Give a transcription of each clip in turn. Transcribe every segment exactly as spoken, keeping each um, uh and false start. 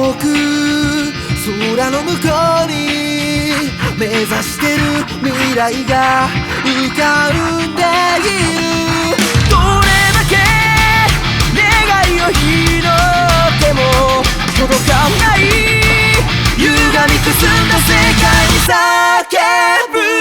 遠く空の向こうに目指してる未来が浮かんでいる。どれだけ願いを拾っても届かない歪みくすんだ世界に叫ぶ。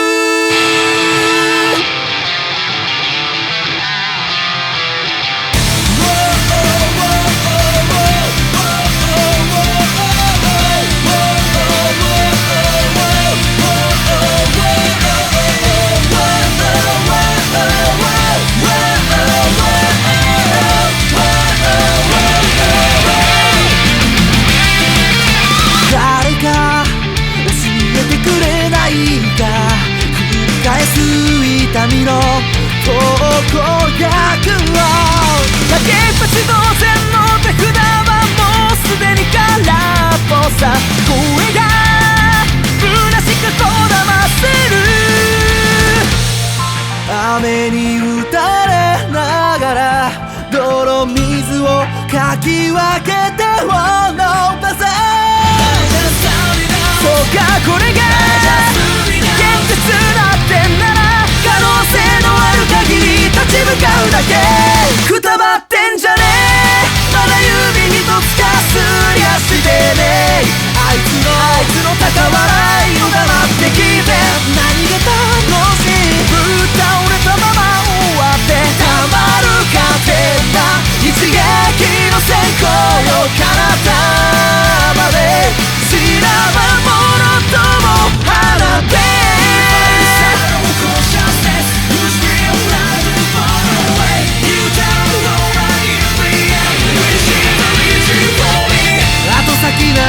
痛みの投稿役を崖っぷち同然の手札はもうすでに空っぽさ。声が虚しくこだませる。雨に打たれながら泥水をかき分けてを伸ばせ。そうかこれが現実だってなら可能性のある限り立ち向かうだけ。くたばってんじゃねえまだ指一つかすりゃしてねえ。あいつのあいつの高笑いを黙って聞いて何が楽しい。ぶっ倒れたまま終わってたまるかってんだ一撃の閃光よ彼方まで知らばものとも放って先なんて考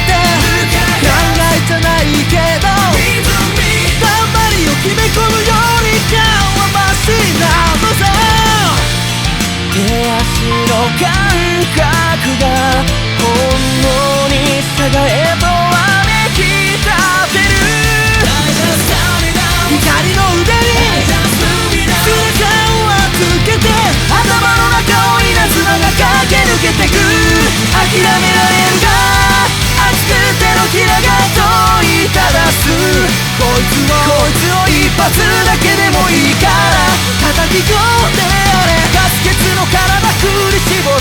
えじゃないけど頑張りを決め込むよりかはマシなのさ。手足の感覚が本能に従えと雨きたてる。光の腕に空間はつけて頭の中を稲妻が駆け抜けてく。諦められるが熱く手のひらが問いただす。こいつをこいつを一発だけでもいいから叩き込んでやれ。ガス欠の体振り絞